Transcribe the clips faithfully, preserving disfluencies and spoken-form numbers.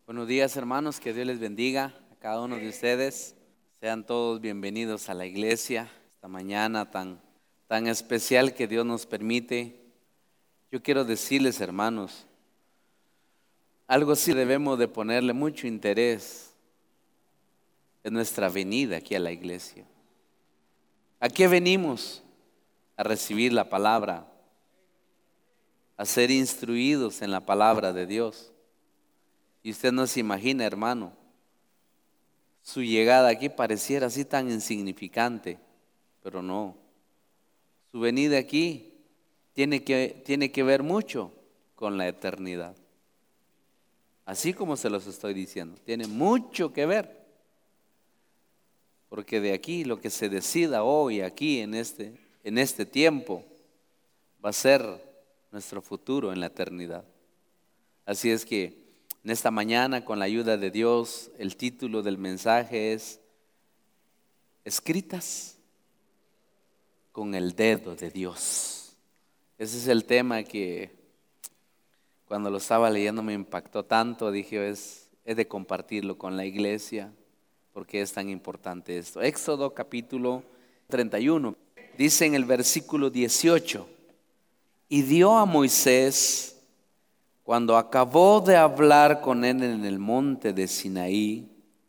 Buenos días, hermanos, que Dios les bendiga a cada uno de ustedes. Sean todos bienvenidos a la iglesia esta mañana tan, tan especial que Dios nos permite. Yo quiero decirles, hermanos, algo sí debemos de ponerle mucho interés en nuestra venida aquí a la iglesia. ¿A qué venimos? A recibir la palabra, a ser instruidos en la palabra de Dios. Y usted no se imagina, hermano, su llegada aquí pareciera así tan insignificante, pero no. Su venida aquí tiene que, tiene que ver mucho con la eternidad. Así como se los estoy diciendo, tiene mucho que ver. Porque de aquí lo que se decida hoy, aquí en este, en este tiempo, va a ser nuestro futuro en la eternidad. Así es que en esta mañana, con la ayuda de Dios, el título del mensaje es Escritas con el dedo de Dios. Ese es el tema que cuando lo estaba leyendo me impactó tanto. Dije, es, es de compartirlo con la iglesia, porque es tan importante esto. Éxodo capítulo treinta y uno, dice en el versículo dieciocho, y dio a Moisés, cuando acabó de hablar con él en el monte de Sinaí,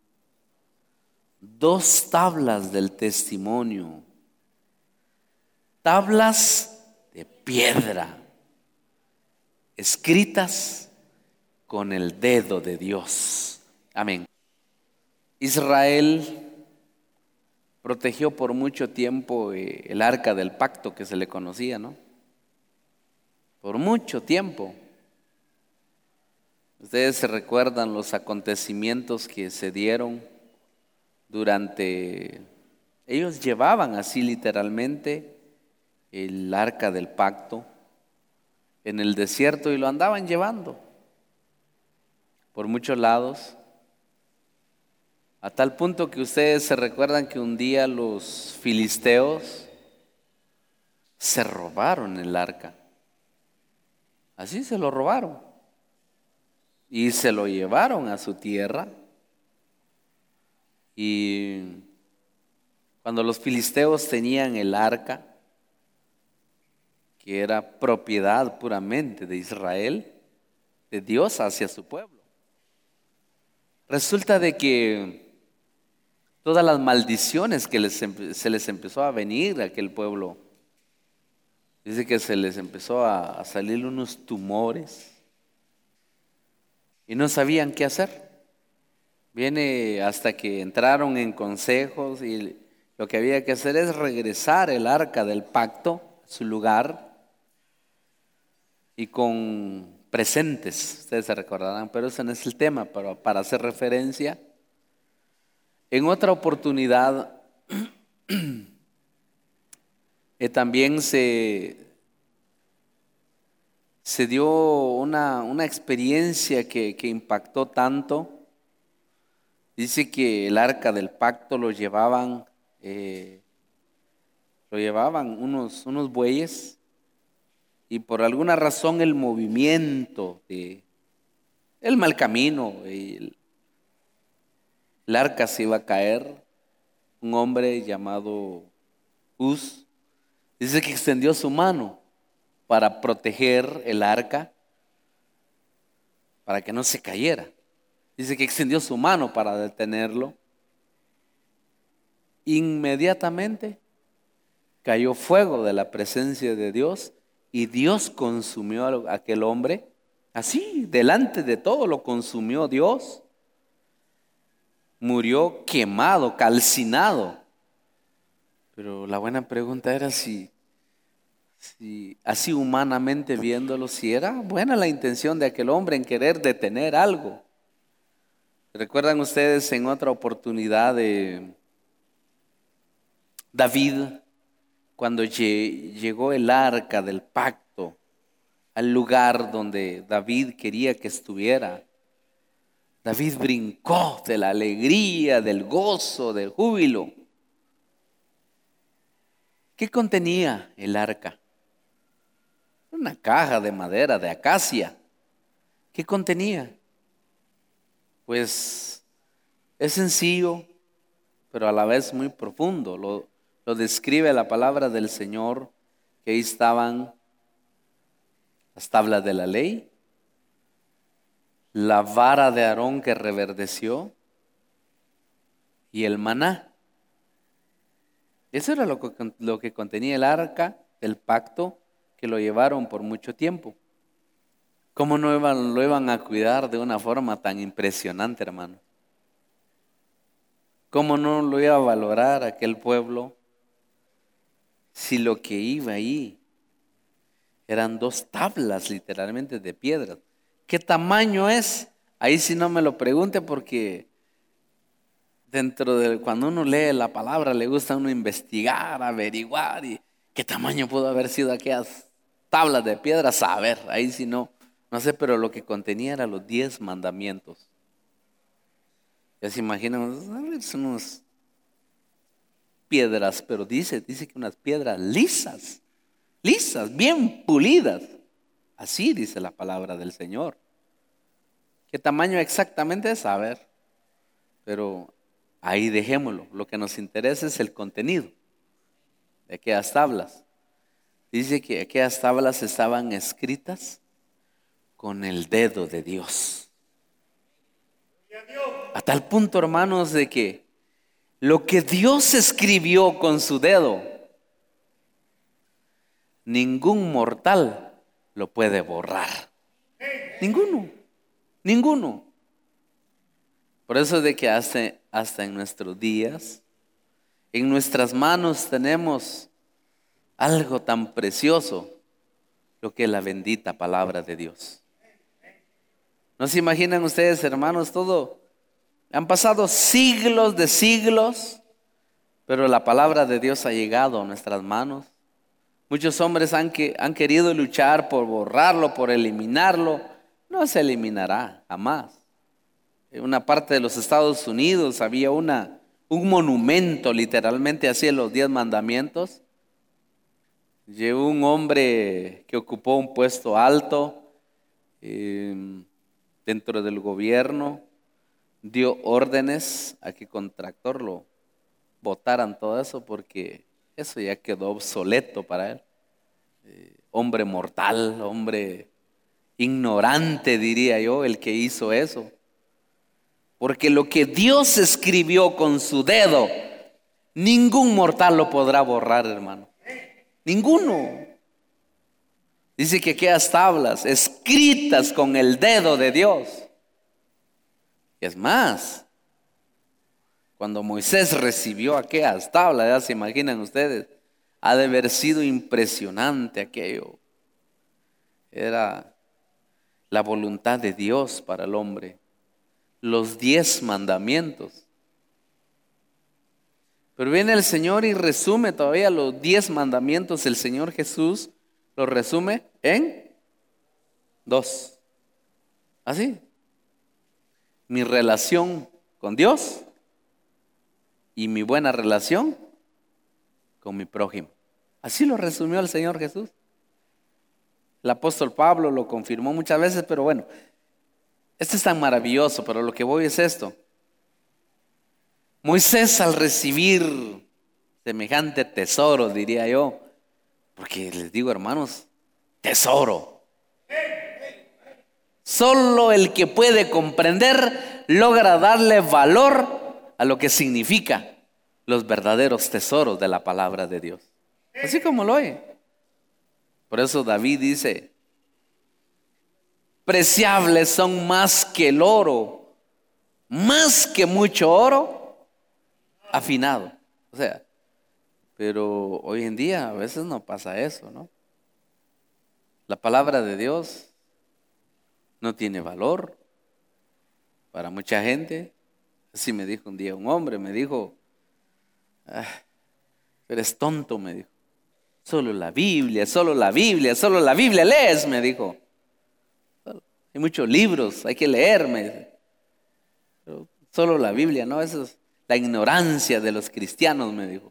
dos tablas del testimonio, tablas de piedra, escritas con el dedo de Dios. Amén. Israel protegió por mucho tiempo eh, el arca del pacto, que se le conocía, ¿no? Por mucho tiempo. Ustedes se recuerdan los acontecimientos que se dieron durante... Ellos llevaban así literalmente el arca del pacto en el desierto y lo andaban llevando por muchos lados, a tal punto que ustedes se recuerdan que un día los filisteos se robaron el arca. Así se lo robaron y se lo llevaron a su tierra. Y cuando los filisteos tenían el arca, que era propiedad puramente de Israel, de Dios hacia su pueblo, resulta de que todas las maldiciones que les, se les empezó a venir a aquel pueblo, dice que se les empezó a, a salir unos tumores y no sabían qué hacer. Viene hasta que entraron en consejos y lo que había que hacer es regresar el arca del pacto a su lugar y con presentes, ustedes se recordarán, pero ese no es el tema, pero para hacer referencia. En otra oportunidad eh, también se, se dio una, una experiencia que, que impactó tanto. Dice que el arca del pacto lo llevaban, eh, lo llevaban unos, unos bueyes, y por alguna razón el movimiento de el mal camino, el, el arca se iba a caer. Un hombre llamado Uz dice que extendió su mano para proteger el arca, para que no se cayera. Dice que extendió su mano para detenerlo. Inmediatamente cayó fuego de la presencia de Dios y Dios consumió a aquel hombre. Así, delante de todo lo consumió Dios. Murió quemado, calcinado. Pero la buena pregunta era si, si así humanamente viéndolo, si era buena la intención de aquel hombre en querer detener algo. ¿Recuerdan ustedes en otra oportunidad de David, cuando llegó el arca del pacto al lugar donde David quería que estuviera? David brincó de la alegría, del gozo, del júbilo. ¿Qué contenía el arca? Una caja de madera de acacia. ¿Qué contenía? pues es sencillo, pero a la vez muy profundo. Lo, lo describe la palabra del Señor, que ahí estaban las tablas de la ley, la vara de Aarón que reverdeció y el maná. Eso era lo que, lo que contenía el arca del pacto, que lo llevaron por mucho tiempo. ¿Cómo no iban, lo iban a cuidar de una forma tan impresionante, hermano? ¿Cómo no lo iba a valorar aquel pueblo si lo que iba ahí eran dos tablas literalmente de piedra? ¿Qué tamaño es? Ahí sí no me lo pregunte, porque dentro de cuando uno lee la palabra le gusta a uno investigar, averiguar, y qué tamaño pudo haber sido aquellas tablas de piedra, saber, ahí sí no, no sé, pero lo que contenía eran los diez mandamientos. Ya se imaginan, son unas piedras, pero dice, dice que unas piedras lisas, lisas, bien pulidas. Así dice la palabra del Señor. ¿Qué tamaño exactamente es? A ver, pero ahí dejémoslo. Lo que nos interesa es el contenido de aquellas tablas. Dice que aquellas tablas estaban escritas con el dedo de Dios. A tal punto, hermanos, de que lo que Dios escribió con su dedo, ningún mortal lo puede borrar. Ninguno, ninguno. Por eso es de que hasta, hasta en nuestros días, en nuestras manos tenemos algo tan precioso, lo que es la bendita palabra de Dios. ¿No se imaginan ustedes, hermanos, todo? Han pasado siglos de siglos, pero la palabra de Dios ha llegado a nuestras manos. Muchos hombres han, que, han querido luchar por borrarlo, por eliminarlo. No se eliminará jamás. En una parte de los Estados Unidos había una, un monumento literalmente así en los diez mandamientos. Llegó un hombre que ocupó un puesto alto eh, dentro del gobierno, dio órdenes a que con tractor lo botaran todo eso, porque eso ya quedó obsoleto para él. Eh, hombre mortal, hombre ignorante, diría yo, el que hizo eso. Porque lo que Dios escribió con su dedo, ningún mortal lo podrá borrar, hermano. Ninguno. Dice que aquellas tablas escritas con el dedo de Dios. Y es más, cuando Moisés recibió aquellas tablas, ya se imaginan ustedes, ha de haber sido impresionante aquello. Era la voluntad de Dios para el hombre. Los diez mandamientos. Pero viene el Señor y resume todavía los diez mandamientos. El Señor Jesús los resume en dos. Así. Mi relación con Dios y mi buena relación con mi prójimo. Así lo resumió el Señor Jesús. El apóstol Pablo lo confirmó muchas veces, pero bueno, esto es tan maravilloso, pero lo que voy es esto. Moisés, al recibir semejante tesoro, diría yo, porque les digo, hermanos, tesoro. Solo el que puede comprender logra darle valor a lo que significa los verdaderos tesoros de la palabra de Dios. Así como lo oye. Por eso David dice: preciables son más que el oro, más que mucho oro afinado. O sea, pero hoy en día a veces no pasa eso, ¿no? La palabra de Dios no tiene valor para mucha gente. Así me dijo un día un hombre, me dijo: ah, eres tonto, me dijo. Solo la Biblia, solo la Biblia, solo la Biblia lees, me dijo. Hay muchos libros, hay que leer, me dice. Pero solo la Biblia, ¿no? Eso es la ignorancia de los cristianos, me dijo.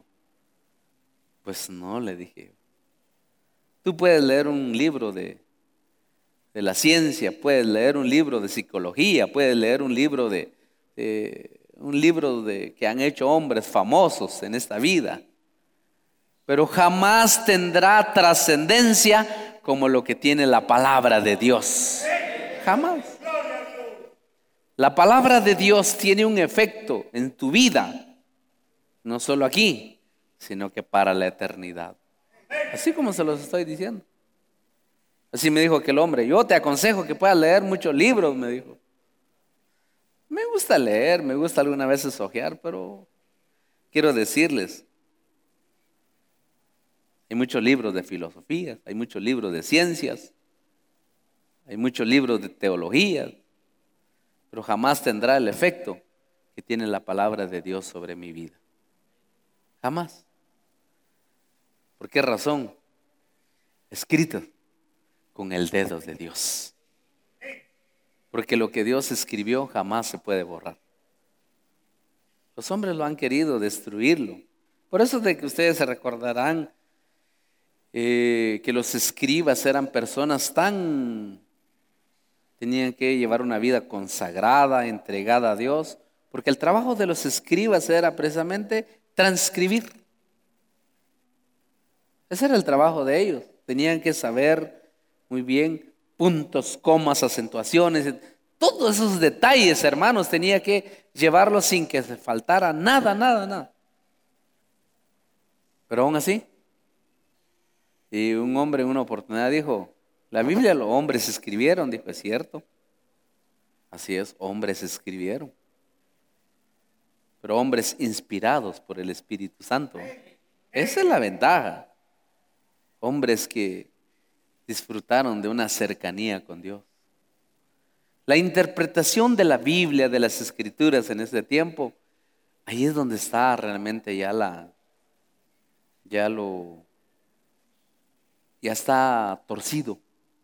Pues no, le dije. Tú puedes leer un libro de, de la ciencia, puedes leer un libro de psicología, puedes leer un libro de, de un libro de que han hecho hombres famosos en esta vida, pero jamás tendrá trascendencia como lo que tiene la palabra de Dios. Jamás. La palabra de Dios tiene un efecto en tu vida, no solo aquí, sino que para la eternidad. Así como se los estoy diciendo. Así me dijo aquel hombre: yo te aconsejo que puedas leer muchos libros, me dijo. Me gusta leer, me gusta algunas veces hojear, pero quiero decirles, hay muchos libros de filosofía, hay muchos libros de ciencias, hay muchos libros de teología, pero jamás tendrá el efecto que tiene la palabra de Dios sobre mi vida. Jamás. ¿Por qué razón? Escrito con el dedo de Dios. Porque lo que Dios escribió jamás se puede borrar. Los hombres lo han querido destruirlo. Por eso de que ustedes se recordarán eh, que los escribas eran personas tan... tenían que llevar una vida consagrada, entregada a Dios, porque el trabajo de los escribas era precisamente transcribir. Ese era el trabajo de ellos. Tenían que saber muy bien puntos, comas, acentuaciones, todos esos detalles, hermanos, tenía que llevarlos sin que se faltara nada, nada, nada. Pero aún así, y un hombre en una oportunidad dijo: la Biblia los hombres escribieron. Dijo: es cierto, así es, hombres escribieron, pero hombres inspirados por el Espíritu Santo. Esa es la ventaja. Hombres que disfrutaron de una cercanía con Dios. La interpretación de la Biblia, de las Escrituras en este tiempo, ahí es donde está realmente ya la, ya lo, ya está torcido.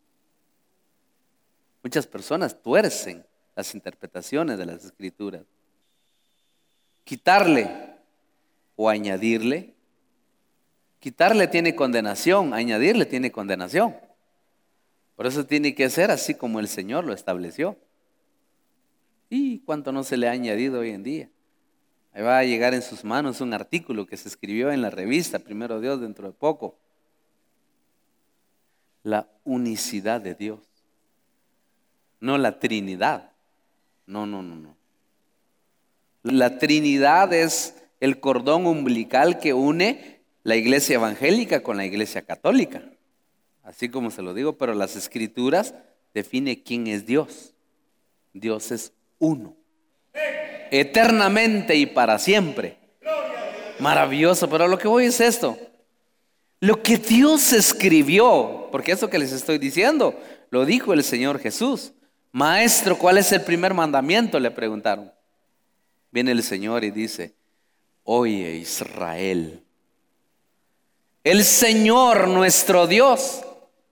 Muchas personas tuercen las interpretaciones de las Escrituras. Quitarle o añadirle. Quitarle tiene condenación, añadirle tiene condenación. Por eso tiene que ser así como el Señor lo estableció. ¿Y cuánto no se le ha añadido hoy en día? Ahí va a llegar en sus manos un artículo que se escribió en la revista Primero Dios dentro de poco. La unicidad de Dios. No la Trinidad. No, no, no, no. La Trinidad es el cordón umbilical que une la iglesia evangélica con la iglesia católica. Así como se lo digo, pero las Escrituras definen quién es Dios. Dios es uno. Eternamente y para siempre. Maravilloso, pero lo que voy es esto. Lo que Dios escribió, porque eso que les estoy diciendo, lo dijo el Señor Jesús. Maestro, ¿cuál es el primer mandamiento?, le preguntaron. Viene el Señor y dice: oye, Israel, el Señor nuestro Dios,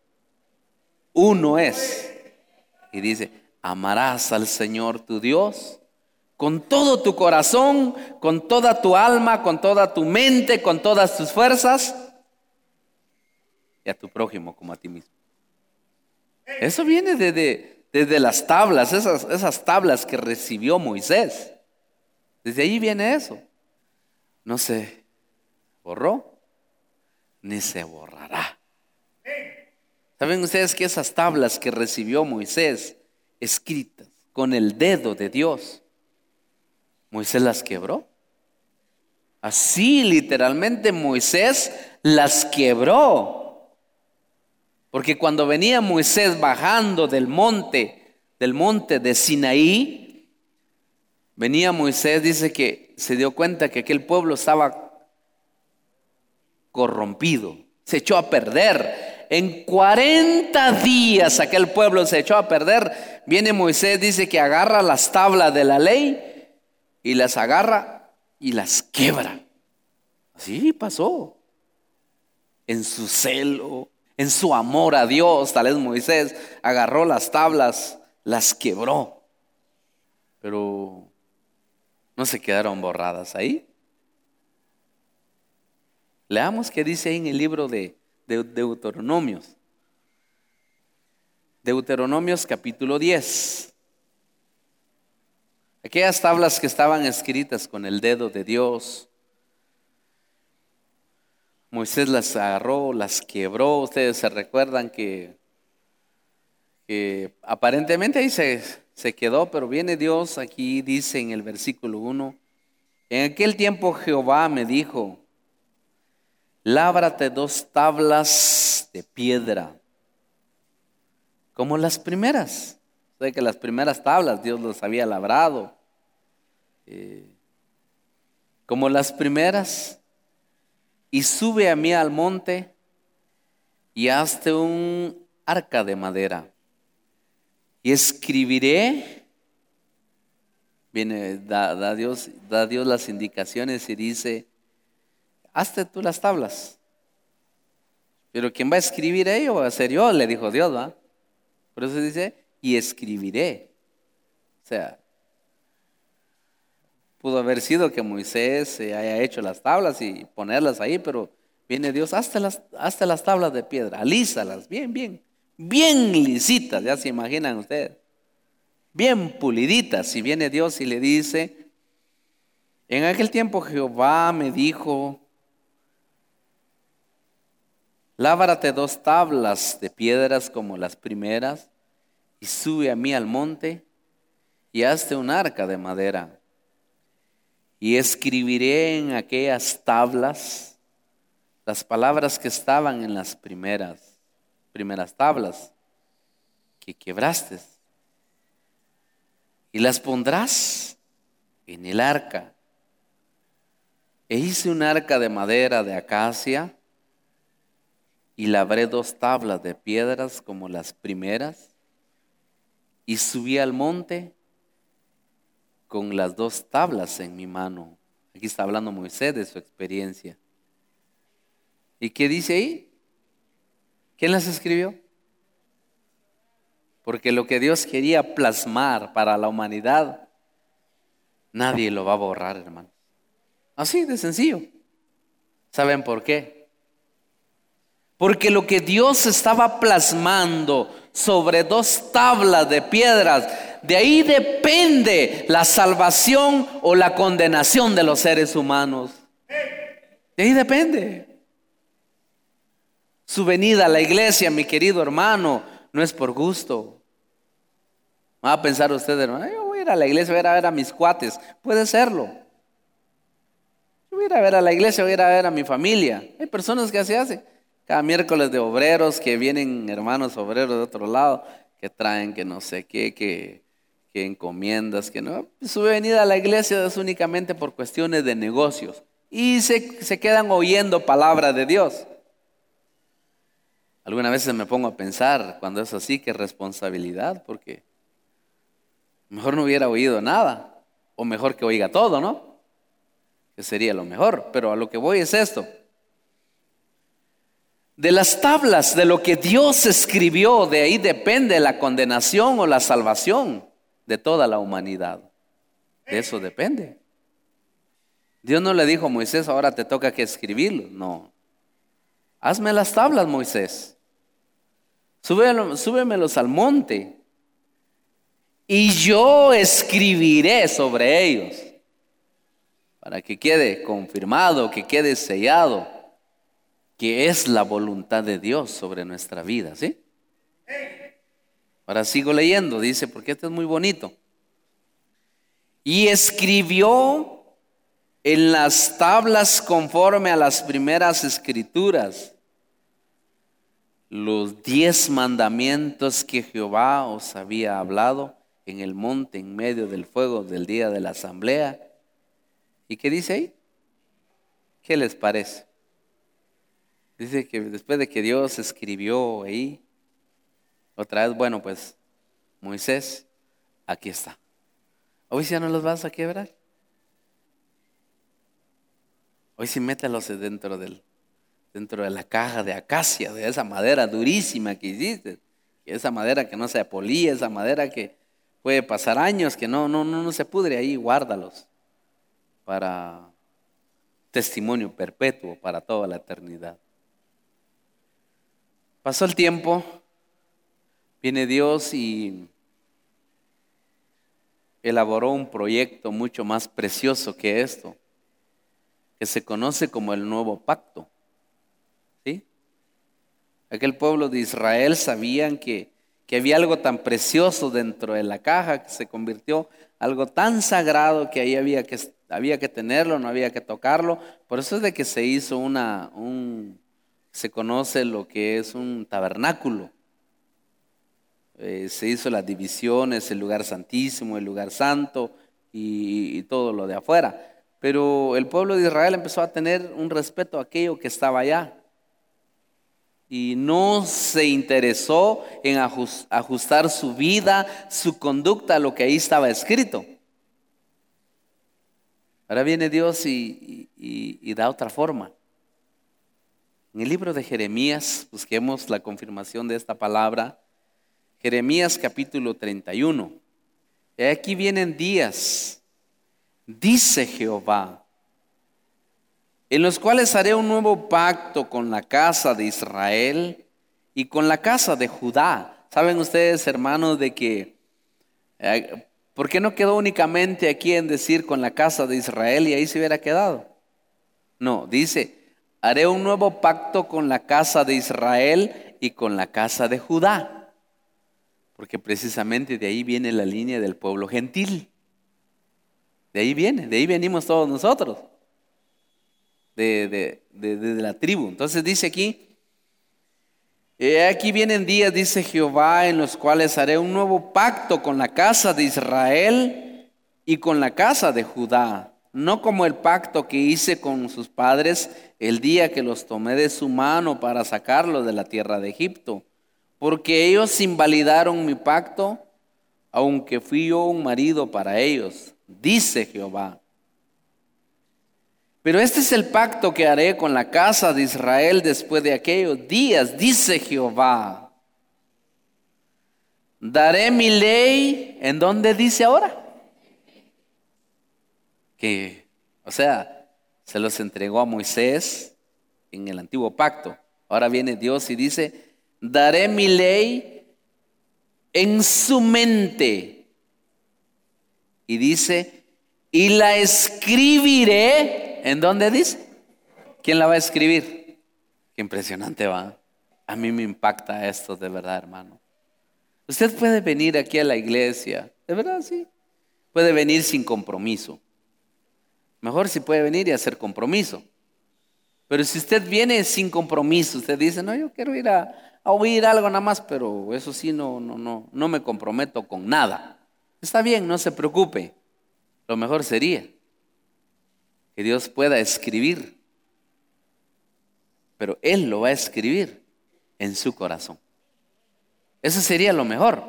uno es. Y dice: amarás al Señor tu Dios con todo tu corazón, con toda tu alma, con toda tu mente, con todas tus fuerzas, y a tu prójimo como a ti mismo. Eso viene desde, desde las tablas, esas, esas tablas que recibió Moisés. Desde ahí viene eso. No se borró ni se borrará. ¿Saben ustedes que esas tablas que recibió Moisés, escritas con el dedo de Dios, Moisés las quebró? Así literalmente Moisés las quebró. Porque cuando venía Moisés bajando del monte, del monte de Sinaí, venía Moisés, dice que se dio cuenta que aquel pueblo estaba corrompido, se echó a perder. En cuarenta días aquel pueblo se echó a perder. Viene Moisés, dice que agarra las tablas de la ley y las agarra y las quiebra. Así pasó. En su celo, en su amor a Dios, tal vez Moisés agarró las tablas, las quebró. Pero no se quedaron borradas ahí. Leamos qué dice ahí en el libro de, de Deuteronomios. Deuteronomios capítulo diez. Aquellas tablas que estaban escritas con el dedo de Dios, Moisés las agarró, las quebró. Ustedes se recuerdan que, que aparentemente ahí se, se quedó, pero viene Dios aquí, dice en el versículo uno: en aquel tiempo Jehová me dijo, lábrate dos tablas de piedra, como las primeras. O sea que las primeras tablas Dios las había labrado. Eh, como las primeras, y sube a mí al monte y hazte un arca de madera. Y escribiré, viene, da, da, Dios, da Dios las indicaciones y dice, hazte tú las tablas. Pero ¿quién va a escribir ello? Va a ser yo, le dijo Dios, ¿va? Por eso dice, y escribiré. O sea, pudo haber sido que Moisés haya hecho las tablas y ponerlas ahí, pero viene Dios, hazte las, hazte las tablas de piedra, alízalas, bien, bien, bien lisitas, ya se imaginan ustedes, bien puliditas. Y viene Dios y le dice, en aquel tiempo Jehová me dijo, lábrate dos tablas de piedras como las primeras, y sube a mí al monte, y hazte un arca de madera. Y escribiré en aquellas tablas las palabras que estaban en las primeras, primeras tablas que quebraste. Y las pondrás en el arca. E hice un arca de madera de acacia, y labré dos tablas de piedras como las primeras, y subí al monte con las dos tablas en mi mano. Aquí está hablando Moisés de su experiencia. ¿Y qué dice ahí? ¿Quién las escribió? Porque lo que Dios quería plasmar para la humanidad, nadie lo va a borrar, hermano. Así de sencillo. ¿Saben por qué? Porque lo que Dios estaba plasmando sobre dos tablas de piedras, de ahí depende la salvación o la condenación de los seres humanos. De ahí depende. Su venida a la iglesia, mi querido hermano, no es por gusto. Va a pensar usted, hermano, yo voy a ir a la iglesia, voy a ir a ver a mis cuates. Puede serlo. Yo voy a ir a ver a la iglesia, voy a ir a ver a mi familia. Hay personas que así hacen. Cada miércoles de obreros que vienen hermanos obreros de otro lado, que traen que no sé qué, que, que encomiendas, que no. Su venida a la iglesia es únicamente por cuestiones de negocios. Y se, se quedan oyendo palabra de Dios. Algunas veces me pongo a pensar, cuando es así, qué responsabilidad, porque mejor no hubiera oído nada, o mejor que oiga todo, ¿no? Que sería lo mejor, pero a lo que voy es esto. De las tablas, de lo que Dios escribió, de ahí depende la condenación o la salvación de toda la humanidad. De eso depende. Dios no le dijo a Moisés, ahora te toca que escribirlo. No. Hazme las tablas, Moisés. Súbelo, súbemelos al monte. Y yo escribiré sobre ellos. Para que quede confirmado, que quede sellado, que es la voluntad de Dios sobre nuestra vida, ¿sí? Ahora sigo leyendo, dice, porque esto es muy bonito. Y escribió en las tablas conforme a las primeras escrituras los diez mandamientos que Jehová os había hablado en el monte en medio del fuego del día de la asamblea. ¿Y qué dice ahí? ¿Qué les parece? Dice que después de que Dios escribió ahí, otra vez, bueno, pues Moisés, aquí está. Hoy sí ya no los vas a quebrar. Hoy sí mételos dentro del, dentro de la caja de acacia, de esa madera durísima que hiciste, esa madera que no se apolía, esa madera que puede pasar años, que no, no, no, no se pudre ahí, guárdalos para testimonio perpetuo para toda la eternidad. Pasó el tiempo, Viene Dios y elaboró un proyecto mucho más precioso que esto, que se conoce como el Nuevo Pacto. ¿Sí? Aquel pueblo de Israel sabían que, que había algo tan precioso dentro de la caja que se convirtió algo tan sagrado que ahí había que, había que tenerlo, no había que tocarlo. Por eso es de que se hizo una, un, se conoce lo que es un tabernáculo. Eh, se hizo las divisiones, el lugar santísimo, el lugar santo y, y todo lo de afuera. Pero el pueblo de Israel empezó a tener un respeto a aquello que estaba allá. Y no se interesó en ajustar su vida, su conducta a lo que ahí estaba escrito. Ahora viene Dios y, y, y da otra forma. En el libro de Jeremías, busquemos la confirmación de esta palabra. Jeremías capítulo treinta y uno. Y aquí vienen días, dice Jehová, en los cuales haré un nuevo pacto con la casa de Israel y con la casa de Judá. ¿Saben ustedes, hermanos, de que, eh, por qué no quedó únicamente aquí en decir con la casa de Israel y ahí se hubiera quedado? No, dice, haré un nuevo pacto con la casa de Israel y con la casa de Judá. Porque precisamente de ahí viene la línea del pueblo gentil. De ahí viene, de ahí venimos todos nosotros. De, de, de, de la tribu. Entonces dice aquí, eh, aquí vienen días, dice Jehová, en los cuales haré un nuevo pacto con la casa de Israel y con la casa de Judá. No como el pacto que hice con sus padres el día que los tomé de su mano para sacarlos de la tierra de Egipto. Porque ellos invalidaron mi pacto, aunque fui yo un marido para ellos, dice Jehová. Pero este es el pacto que haré con la casa de Israel después de aquellos días, dice Jehová. Daré mi ley, ¿en dónde dice ahora? Que, o sea, se los entregó a Moisés en el antiguo pacto. Ahora viene Dios y dice, daré mi ley en su mente. Y dice, y la escribiré. ¿En dónde dice? ¿Quién la va a escribir? Qué impresionante va. A mí me impacta esto de verdad, hermano. Usted puede venir aquí a la iglesia, de verdad sí. Puede venir sin compromiso. Mejor si puede venir y hacer compromiso. Pero si usted viene sin compromiso, usted dice, no, yo quiero ir a, a oír algo nada más, pero eso sí, no, no, no, no me comprometo con nada. Está bien, no se preocupe. Lo mejor sería que Dios pueda escribir, pero Él lo va a escribir en su corazón. Eso sería lo mejor.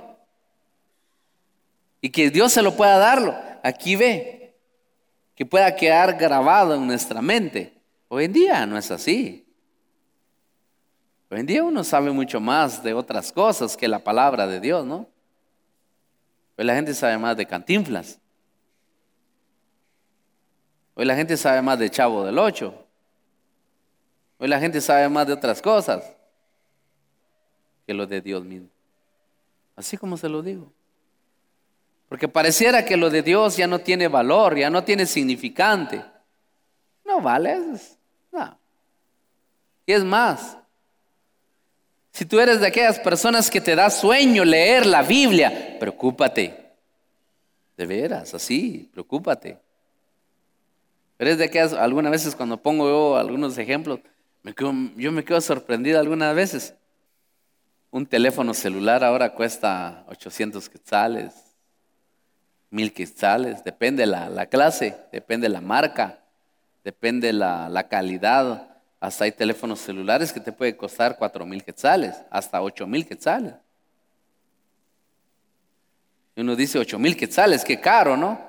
Y que Dios se lo pueda darlo. Aquí ve, que pueda quedar grabado en nuestra mente. Hoy en día no es así. Hoy en día uno sabe mucho más de otras cosas que la palabra de Dios, ¿no? Hoy la gente sabe más de Cantinflas. Hoy la gente sabe más de Chavo del Ocho. Hoy la gente sabe más de otras cosas que lo de Dios mismo. Así como se lo digo. Porque pareciera que lo de Dios ya no tiene valor, ya no tiene significante. No vale, no. Y es más, si tú eres de aquellas personas que te da sueño leer la Biblia, preocúpate. De veras, así, preocúpate. Pero es de aquellas, algunas veces cuando pongo yo algunos ejemplos, me quedo, yo me quedo sorprendido algunas veces. Un teléfono celular ahora cuesta ochocientos quetzales, mil quetzales, depende la, la clase, depende la marca, depende la, la calidad. Hasta hay teléfonos celulares que te puede costar cuatro mil quetzales, hasta ocho mil quetzales. Y uno dice ocho mil quetzales, qué caro, ¿no?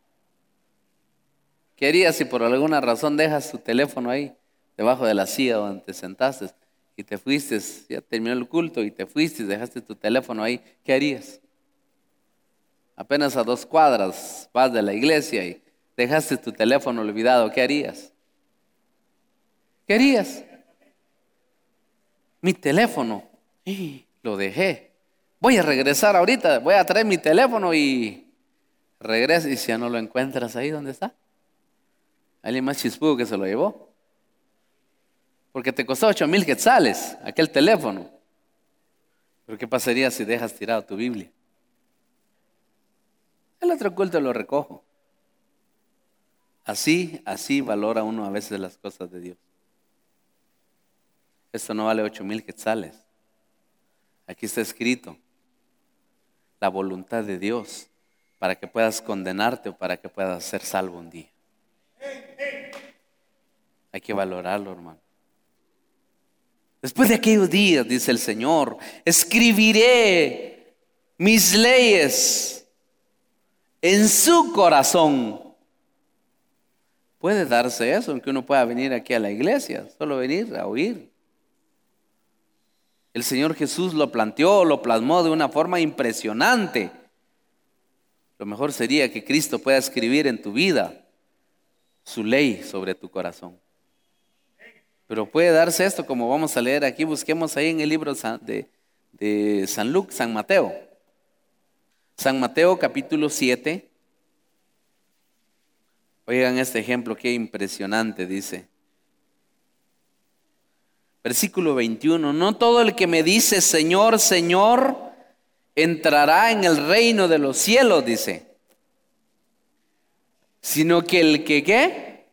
¿Qué harías si por alguna razón dejas tu teléfono ahí, debajo de la silla donde te sentaste y te fuiste, ya terminó el culto y te fuiste y dejaste tu teléfono ahí? ¿Qué harías? Apenas a dos cuadras vas de la iglesia y dejaste tu teléfono olvidado, ¿qué harías? ¿Qué harías? Mi teléfono, lo dejé. voy a regresar ahorita, voy a traer mi teléfono y regresa. Y si ya no lo encuentras ahí, ¿dónde está? Alguien más chispudo que se lo llevó. Porque te costó ocho mil quetzales aquel teléfono. Pero ¿qué pasaría si dejas tirado tu Biblia? El otro culto lo recojo. Así, así valora uno a veces las cosas de Dios. Esto no vale ocho mil quetzales. Aquí está escrito la voluntad de Dios para que puedas condenarte o para que puedas ser salvo un día. Hay que valorarlo, hermano. Después de aquellos días, dice el Señor, escribiré mis leyes en su corazón. Puede darse eso, aunque uno pueda venir aquí a la iglesia, solo venir a oír. El Señor Jesús lo planteó, lo plasmó de una forma impresionante. Lo mejor sería que Cristo pueda escribir en tu vida su ley sobre tu corazón. Pero puede darse esto, como vamos a leer aquí, busquemos ahí en el libro de, de San Lucas, San Mateo. San Mateo capítulo siete. Oigan este ejemplo, qué impresionante, dice. Versículo veintiuno, no todo el que me dice Señor, Señor, entrará en el reino de los cielos, dice. Sino que el que, ¿qué?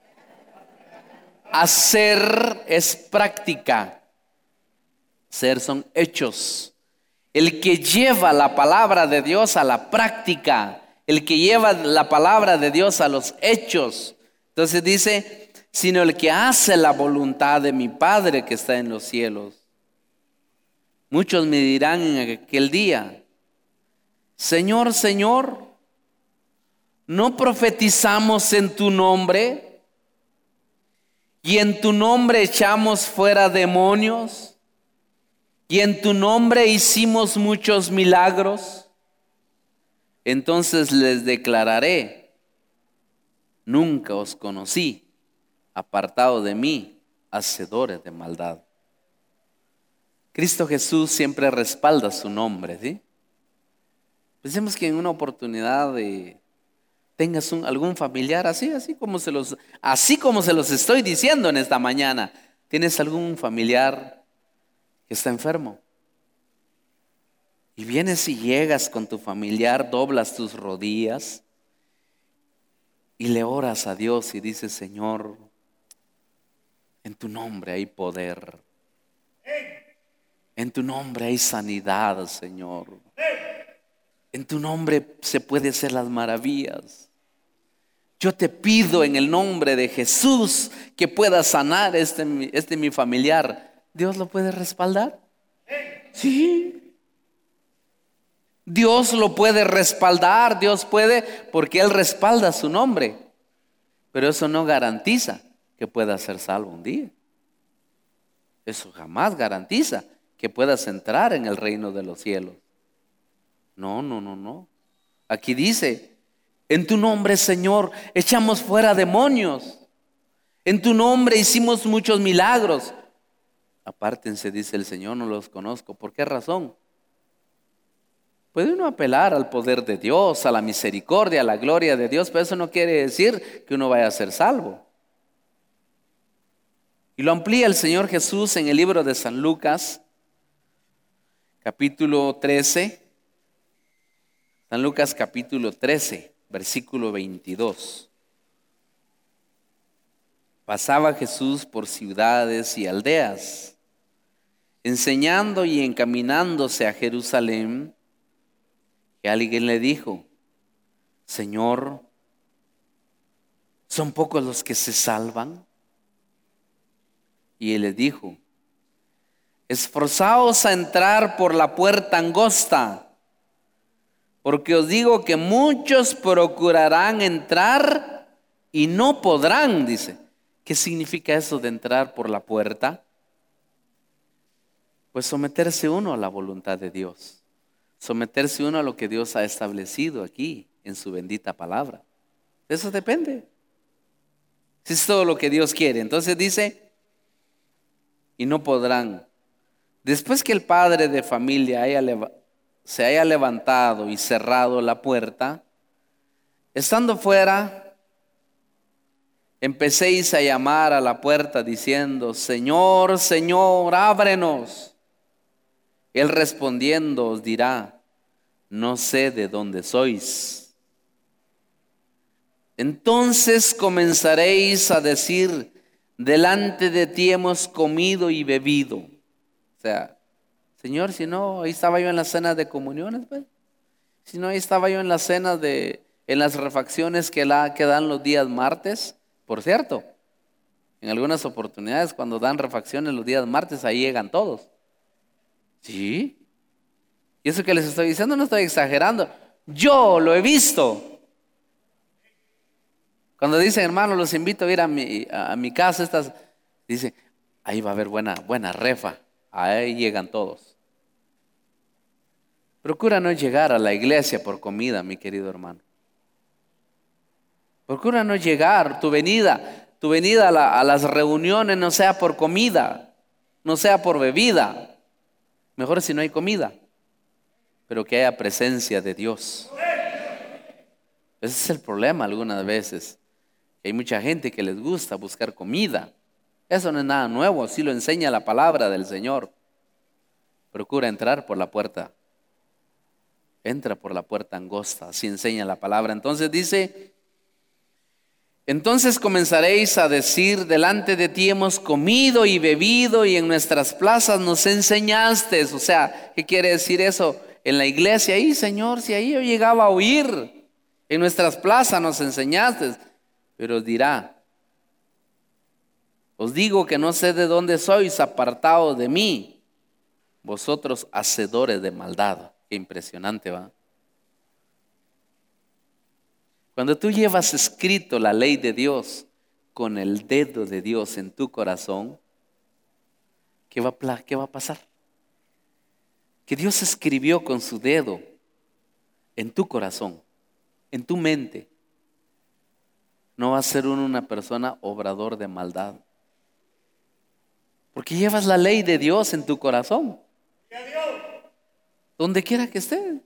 Hacer es práctica. Ser son hechos. El que lleva la palabra de Dios a la práctica. El que lleva la palabra de Dios a los hechos. Entonces dice, sino el que hace la voluntad de mi Padre que está en los cielos. Muchos me dirán en aquel día, Señor, Señor, ¿no profetizamos en tu nombre? Y en tu nombre echamos fuera demonios. Y en tu nombre hicimos muchos milagros. Entonces les declararé, nunca os conocí, apartado de mí, hacedores de maldad. Cristo Jesús siempre respalda su nombre, ¿sí? Pensemos que en una oportunidad de tengas un, algún familiar así, así como se los, así como se los estoy diciendo en esta mañana. ¿Tienes algún familiar que está enfermo? Y vienes y llegas con tu familiar, doblas tus rodillas y le oras a Dios y dices, Señor, en tu nombre hay poder. En tu nombre hay sanidad, Señor. En tu nombre se puede hacer las maravillas. Yo te pido en el nombre de Jesús que pueda sanar este, este mi familiar. ¿Dios lo puede respaldar? Sí. Dios lo puede respaldar, Dios puede, porque Él respalda su nombre. Pero eso no garantiza que pueda ser salvo un día. Eso jamás garantiza que puedas entrar en el reino de los cielos. No, no, no, no. Aquí dice, en tu nombre, Señor, echamos fuera demonios. En tu nombre hicimos muchos milagros. Apártense, dice el Señor, no los conozco. ¿Por qué razón? Puede uno apelar al poder de Dios, a la misericordia, a la gloria de Dios, pero eso no quiere decir que uno vaya a ser salvo. Y lo amplía el Señor Jesús en el libro de San Lucas, capítulo trece. San Lucas capítulo trece, versículo veintidós. Pasaba Jesús por ciudades y aldeas, enseñando y encaminándose a Jerusalén. Que alguien le dijo, Señor, ¿son pocos los que se salvan? Y él le dijo, esforzaos a entrar por la puerta angosta, porque os digo que muchos procurarán entrar y no podrán, dice. ¿Qué significa eso de entrar por la puerta? Pues someterse uno a la voluntad de Dios. Someterse uno a lo que Dios ha establecido aquí en su bendita palabra. Eso depende. Si es todo lo que Dios quiere. Entonces dice, y no podrán. Después que el padre de familia haya se haya levantado y cerrado la puerta, estando fuera, empecéis a llamar a la puerta diciendo: Señor, Señor, ábrenos. Él respondiendo os dirá: no sé de dónde sois. Entonces comenzaréis a decir: delante de ti hemos comido y bebido. O sea, Señor, si no, ahí estaba yo en las cenas de comuniones, pues. Si no, ahí estaba yo en las cenas de, en las refacciones que, la, que dan los días martes. Por cierto, en algunas oportunidades cuando dan refacciones los días martes, ahí llegan todos. Sí. Y eso que les estoy diciendo no estoy exagerando. Yo lo he visto. Cuando dicen, hermano, los invito a ir a mi, a mi casa, estas, dicen, ahí va a haber buena, buena refa. Ahí llegan todos. Procura no llegar a la iglesia por comida, mi querido hermano. Procura no llegar, tu venida, tu venida a, la, a las reuniones no sea por comida, no sea por bebida. Mejor si no hay comida, pero que haya presencia de Dios. Ese es el problema algunas veces. Hay mucha gente que les gusta buscar comida. Eso no es nada nuevo, así lo enseña la palabra del Señor. Procura entrar por la puerta. Entra por la puerta angosta, así enseña la palabra. Entonces dice, entonces comenzaréis a decir: delante de ti hemos comido y bebido y en nuestras plazas nos enseñaste. O sea, ¿qué quiere decir eso? En la iglesia, ahí, Señor, si ahí yo llegaba a oír, en nuestras plazas nos enseñaste. Pero os dirá: os digo que no sé de dónde sois, apartados de mí, vosotros hacedores de maldad. Qué impresionante, ¿va? Cuando tú llevas escrito la ley de Dios con el dedo de Dios en tu corazón, ¿qué va a, qué va a pasar? Que Dios escribió con su dedo en tu corazón, en tu mente. No va a ser uno una persona obrador de maldad. Porque llevas la ley de Dios en tu corazón. Donde quiera que estés.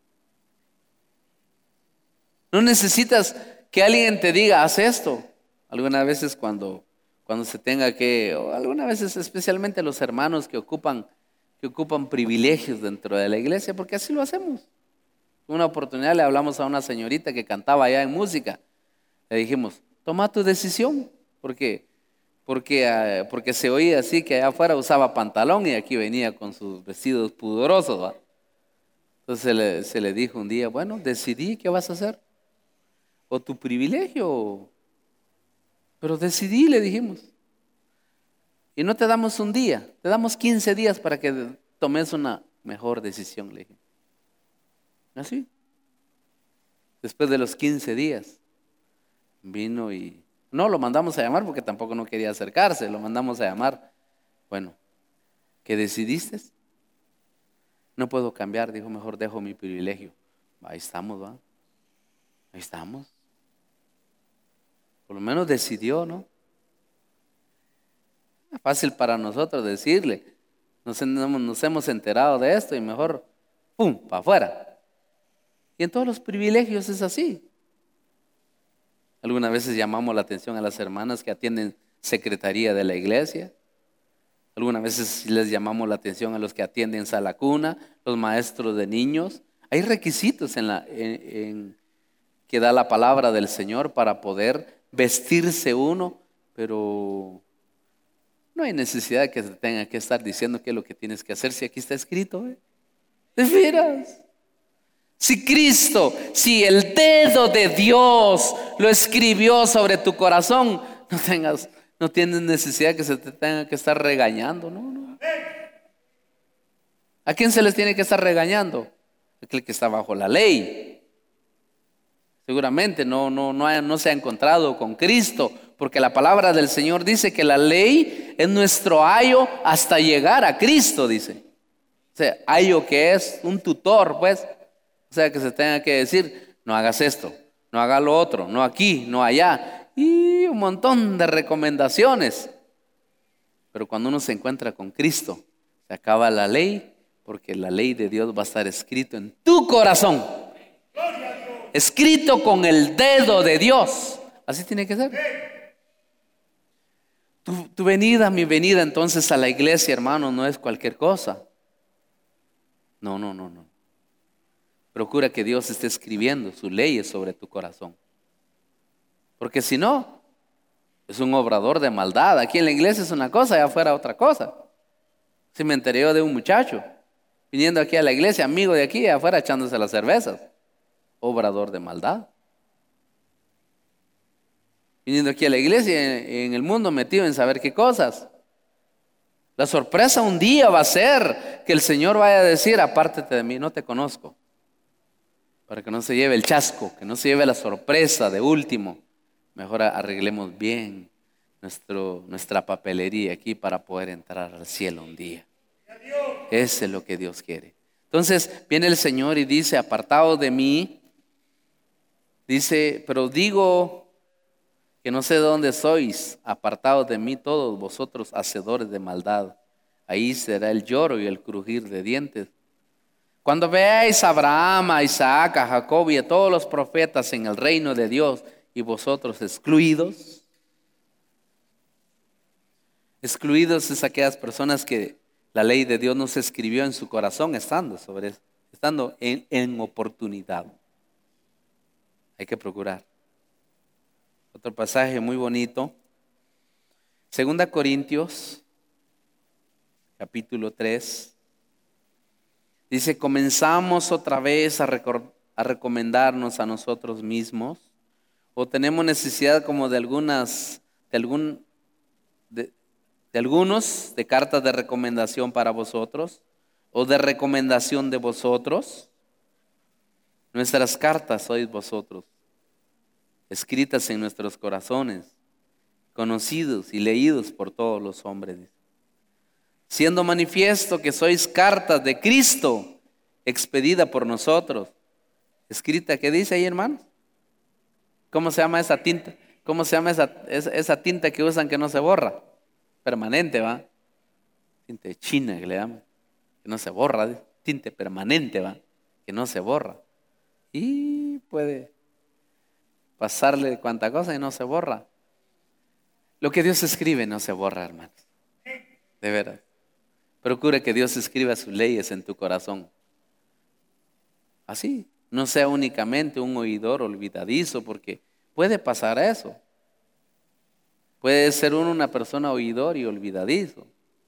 No necesitas que alguien te diga: haz esto. Algunas veces cuando, cuando se tenga que, o algunas veces especialmente los hermanos que ocupan, que ocupan privilegios dentro de la iglesia, porque así lo hacemos. Una oportunidad le hablamos a una señorita que cantaba allá en música. Le dijimos: toma tu decisión, porque, porque, uh, porque se oía así que allá afuera usaba pantalón y aquí venía con sus vestidos pudorosos, ¿va? Entonces se le, se le dijo un día: bueno, decidí qué vas a hacer. O tu privilegio. Pero decidí, le dijimos. Y no te damos un día, te damos quince días para que tomes una mejor decisión, le dije. Así. Después de los quince días, vino y no lo mandamos a llamar porque tampoco no quería acercarse, lo mandamos a llamar. Bueno, ¿qué decidiste? No puedo cambiar, dijo, mejor dejo mi privilegio. Ahí estamos, ¿va? Ahí estamos. Por lo menos decidió, ¿no? Es fácil para nosotros decirle, nos, nos hemos enterado de esto y mejor, ¡pum!, para afuera. Y en todos los privilegios es así. Algunas veces llamamos la atención a las hermanas que atienden secretaría de la iglesia. Algunas veces les llamamos la atención a los que atienden sala cuna, los maestros de niños. Hay requisitos en la, en, en, que da la palabra del Señor para poder vestirse uno, pero no hay necesidad de que se tenga que estar diciendo qué es lo que tienes que hacer si aquí está escrito, ¿eh? ¿De veras? Si Cristo, si el dedo de Dios lo escribió sobre tu corazón, no tengas, no tienes necesidad que se te tenga que estar regañando, no, no. ¿A quién se les tiene que estar regañando? Aquel que está bajo la ley. Seguramente no, no, no, ha, no se ha encontrado con Cristo, porque la palabra del Señor dice que la ley es nuestro ayo hasta llegar a Cristo, dice. O sea, ayo que es un tutor, pues. O sea, que se tenga que decir, no hagas esto, no hagas lo otro, no aquí, no allá. Y un montón de recomendaciones. Pero cuando uno se encuentra con Cristo, se acaba la ley porque la ley de Dios va a estar escrito en tu corazón, escrito con el dedo de Dios. Así tiene que ser. Tu, tu venida, mi venida entonces a la iglesia, hermano, no es cualquier cosa. No, no, no, no. Procura que Dios esté escribiendo sus leyes sobre tu corazón. Porque si no, es un obrador de maldad. Aquí en la iglesia es una cosa, allá afuera otra cosa. Si me enteré yo de un muchacho viniendo aquí a la iglesia, amigo de aquí, allá afuera echándose las cervezas. Obrador de maldad. Viniendo aquí a la iglesia, en, en el mundo metido en saber qué cosas. La sorpresa un día va a ser que el Señor vaya a decir: apártate de mí, no te conozco. Para que no se lleve el chasco, que no se lleve la sorpresa de último. Mejor arreglemos bien nuestro, nuestra papelería aquí para poder entrar al cielo un día. Eso es lo que Dios quiere. Entonces viene el Señor y dice: apartaos de mí. Dice: pero digo que no sé de dónde sois, apartados de mí todos vosotros hacedores de maldad. Ahí será el lloro y el crujir de dientes. Cuando veáis a Abraham, a Isaac, a Jacob y a todos los profetas en el reino de Dios, y vosotros excluidos. Excluidos es aquellas personas que la ley de Dios no se escribió en su corazón estando, sobre, estando en, en oportunidad. Hay que procurar. Otro pasaje muy bonito. Segunda Corintios, capítulo tres. Dice: comenzamos otra vez a, recor- a recomendarnos a nosotros mismos, o tenemos necesidad como de algunas, de algún, de, de algunos, de cartas de recomendación para vosotros, o de recomendación de vosotros. Nuestras cartas sois vosotros, escritas en nuestros corazones, conocidos y leídos por todos los hombres. Siendo manifiesto que sois cartas de Cristo, expedida por nosotros. Escrita, ¿qué dice ahí, hermanos? ¿Cómo se llama esa tinta? ¿Cómo se llama esa, esa, esa tinta que usan que no se borra? Permanente, ¿va? Tinta china que le llaman, que no se borra. Tinte permanente, ¿va? Que no se borra. Y puede pasarle cuanta cosa y no se borra. Lo que Dios escribe no se borra, hermanos. De veras. Procura que Dios escriba sus leyes en tu corazón. Así, no sea únicamente un oidor olvidadizo, porque puede pasar eso. Puede ser uno una persona oidor y olvidadizo.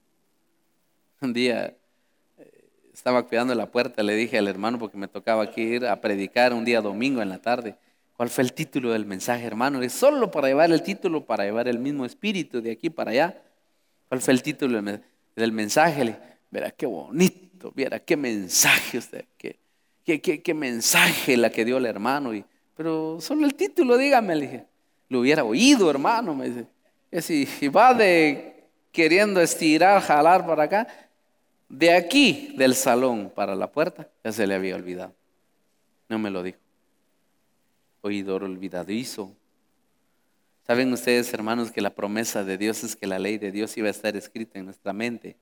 Un día eh, estaba cuidando la puerta, le dije al hermano, porque me tocaba aquí ir a predicar un día domingo en la tarde. ¿Cuál fue el título del mensaje, hermano? Es solo para llevar el título, para llevar el mismo espíritu de aquí para allá. ¿Cuál fue el título del mensaje? Del mensaje, le, verá qué bonito, viera qué mensaje usted, qué, qué, qué, qué mensaje la que dio el hermano. Y, pero solo el título, dígame, le dije, lo hubiera oído, hermano, me dice. Y si, si va de queriendo estirar, jalar para acá, de aquí del salón para la puerta, ya se le había olvidado. No me lo dijo. Oidor olvidadizo. ¿Saben ustedes, hermanos, que la promesa de Dios es que la ley de Dios iba a estar escrita en nuestra mente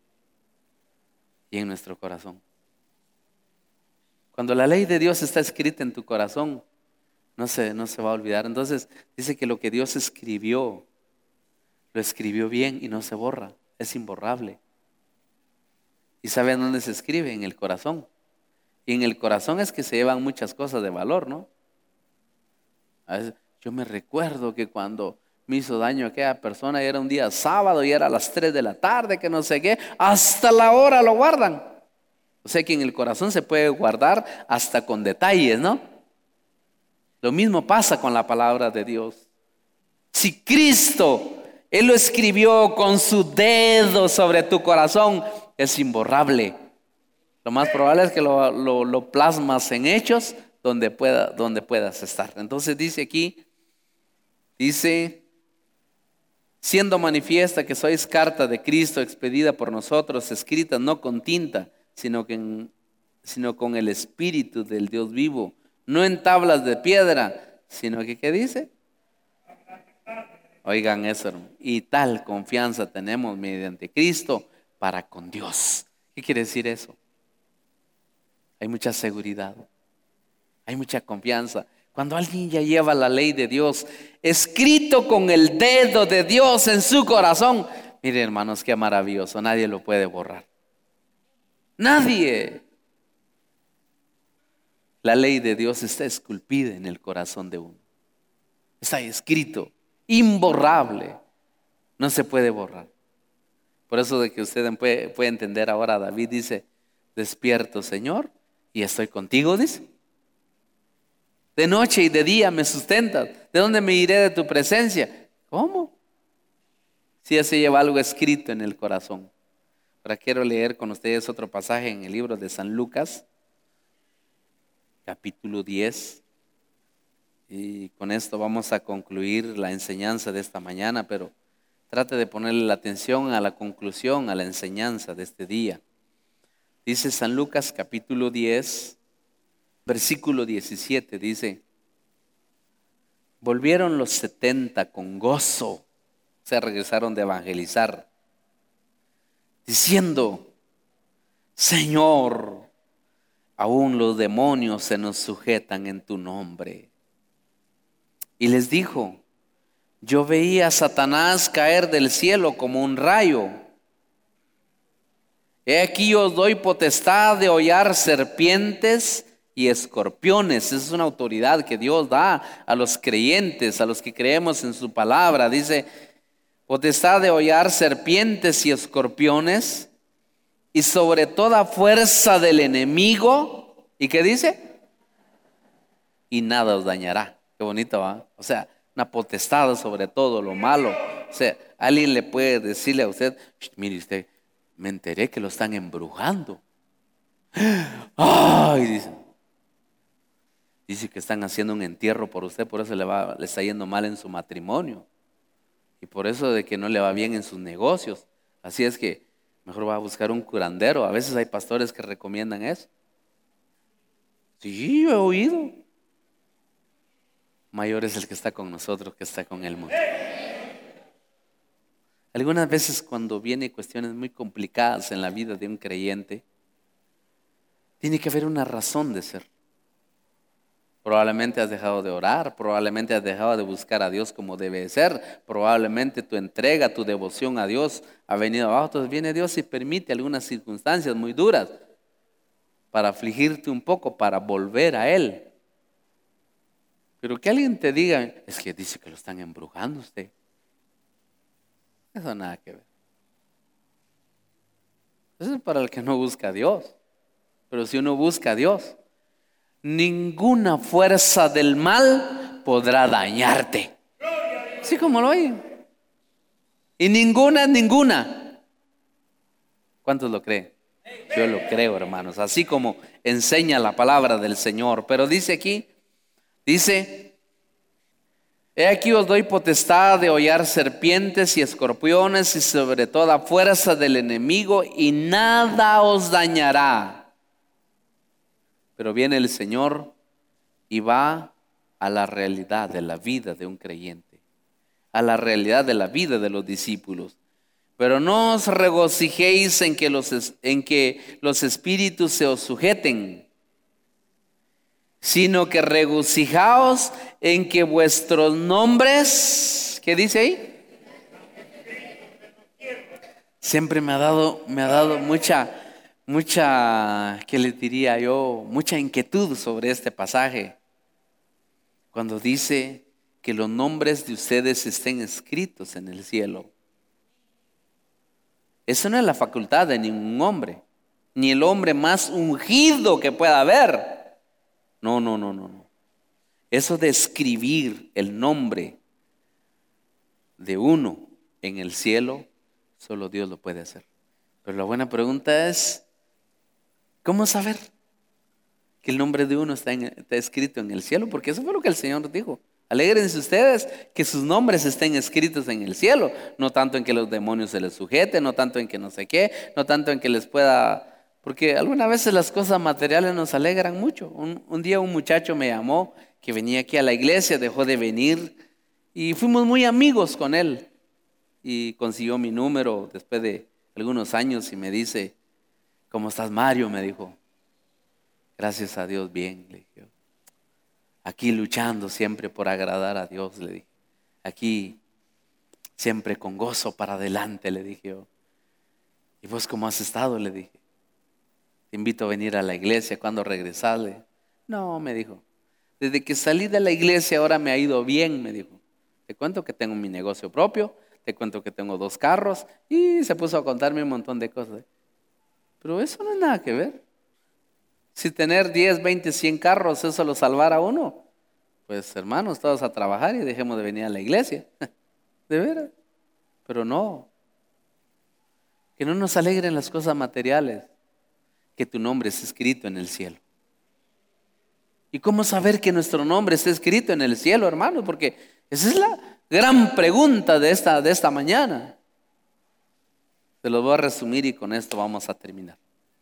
y en nuestro corazón? Cuando la ley de Dios está escrita en tu corazón, no se, no se va a olvidar. Entonces dice que lo que Dios escribió, lo escribió bien y no se borra, es imborrable. ¿Y saben dónde se escribe? En el corazón. Y en el corazón es que se llevan muchas cosas de valor, ¿no? A veces, yo me recuerdo que cuando me hizo daño aquella persona, y era un día sábado y era a las tres de la tarde, que no sé qué, hasta la hora lo guardan. O sea que en el corazón se puede guardar hasta con detalles, ¿no? Lo mismo pasa con la palabra de Dios. Si Cristo, Él lo escribió con su dedo sobre tu corazón, es imborrable. Lo más probable es que lo, lo, lo plasmas en hechos donde, pueda, donde puedas estar. Entonces dice aquí, dice, siendo manifiesta que sois carta de Cristo expedida por nosotros, escrita no con tinta, sino, que en, sino con el Espíritu del Dios vivo, no en tablas de piedra, sino que, ¿qué dice? Oigan eso, hermano. Y tal confianza tenemos mediante Cristo para con Dios. ¿Qué quiere decir eso? hay mucha seguridad, hay mucha confianza. Cuando alguien ya lleva la ley de Dios escrito con el dedo de Dios en su corazón, miren, hermanos, qué maravilloso, nadie lo puede borrar. Nadie. La ley de Dios está esculpida en el corazón de uno. Está escrito, imborrable. No se puede borrar. Por eso de que usted puede, puede entender ahora, David dice, despierto, Señor, y estoy contigo, dice. De noche y de día me sustentas. ¿De dónde me iré de tu presencia? ¿Cómo? Si ya se lleva algo escrito en el corazón. Ahora quiero leer con ustedes otro pasaje en el libro de San Lucas, capítulo diez. Y con esto vamos a concluir la enseñanza de esta mañana, pero trate de ponerle la atención a la conclusión, a la enseñanza de este día. Dice San Lucas capítulo diez, versículo diecisiete, dice: volvieron los setenta con gozo, se regresaron de evangelizar, diciendo: Señor, aún los demonios se nos sujetan en tu nombre. Y les dijo: yo veía a Satanás caer del cielo como un rayo. He aquí os doy potestad de hollar serpientes y escorpiones. Esa es una autoridad que Dios da a los creyentes, a los que creemos en su palabra. Dice: potestad de hollar serpientes y escorpiones, y sobre toda fuerza del enemigo. ¿Y qué dice? Y nada os dañará. Qué bonito, ¿va? O sea, una potestad sobre todo lo malo. O sea, alguien le puede decirle a usted: mire usted, me enteré que lo están embrujando. Ay, dice. Dice que están haciendo un entierro por usted, por eso le, va, le está yendo mal en su matrimonio. Y por eso de que no le va bien en sus negocios. Así es que mejor va a buscar un curandero. A veces hay pastores que recomiendan eso. Sí, yo he oído. Mayor es el que está con nosotros que está con el mundo. Algunas veces cuando vienen cuestiones muy complicadas en la vida de un creyente, tiene que haber una razón de ser. Probablemente has dejado de orar, probablemente has dejado de buscar a Dios como debe ser, probablemente tu entrega, tu devoción a Dios ha venido abajo. Entonces viene Dios y permite algunas circunstancias muy duras para afligirte un poco, para volver a Él. Pero que alguien te diga: es que dice que lo están embrujando usted. Eso nada que ver. Eso es para el que no busca a Dios. Pero si uno busca a Dios, ninguna fuerza del mal podrá dañarte. Así como lo oyen. Y ninguna, ninguna. ¿Cuántos lo creen? Yo lo creo, hermanos. Así como enseña la palabra del Señor. Pero dice aquí, dice: he aquí os doy potestad de hollar serpientes y escorpiones y sobre toda fuerza del enemigo, y nada os dañará. Pero viene el Señor y va a la realidad de la vida de un creyente, a la realidad de la vida de los discípulos. Pero no os regocijéis en que los, en que los espíritus se os sujeten, sino que regocijaos en que vuestros nombres, ¿qué dice ahí? Siempre me ha dado, me ha dado mucha, mucha, ¿qué le diría yo? Mucha inquietud sobre este pasaje. Cuando dice que los nombres de ustedes estén escritos en el cielo. Eso no es la facultad de ningún hombre, ni el hombre más ungido que pueda haber. No, no, no, no, no. Eso de escribir el nombre de uno en el cielo, solo Dios lo puede hacer. Pero la buena pregunta es: ¿cómo saber que el nombre de uno está, en, está escrito en el cielo? Porque eso fue lo que el Señor dijo. Alégrense ustedes que sus nombres estén escritos en el cielo. No tanto en que los demonios se les sujeten, no tanto en que no sé qué, no tanto en que les pueda... Porque algunas veces las cosas materiales nos alegran mucho. Un, un día un muchacho me llamó que venía aquí a la iglesia, dejó de venir y fuimos muy amigos con él. Y consiguió mi número después de algunos años y me dice: ¿cómo estás, Mario?, me dijo. Gracias a Dios, bien, le dije yo. Aquí luchando siempre por agradar a Dios, le dije. Aquí siempre con gozo para adelante, le dije yo. ¿Y vos cómo has estado? Le dije. Te invito a venir a la iglesia. ¿Cuándo regresás? Le dije. No, me dijo. Desde que salí de la iglesia ahora me ha ido bien, me dijo. Te cuento que tengo mi negocio propio, te cuento que tengo dos carros, y se puso a contarme un montón de cosas. Pero eso no es nada que ver. Si tener diez, veinte, cien carros, eso lo salvara a uno, pues hermanos, todos a trabajar y dejemos de venir a la iglesia. De veras. Pero no. Que no nos alegren las cosas materiales, que tu nombre es escrito en el cielo. ¿Y cómo saber que nuestro nombre está escrito en el cielo, hermanos? Porque esa es la gran pregunta de esta, de esta mañana. Te lo voy a resumir y con esto vamos a terminar.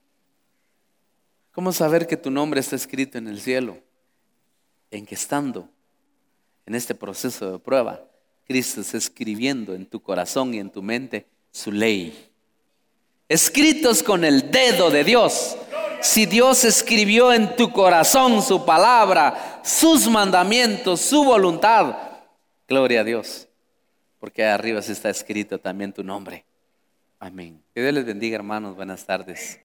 ¿Cómo saber que tu nombre está escrito en el cielo? En que estando en este proceso de prueba, Cristo está escribiendo en tu corazón y en tu mente su ley. Escritos con el dedo de Dios. Si Dios escribió en tu corazón su palabra, sus mandamientos, su voluntad, gloria a Dios, porque ahí arriba sí está escrito también tu nombre. Amén. Que Dios les bendiga, hermanos. Buenas tardes.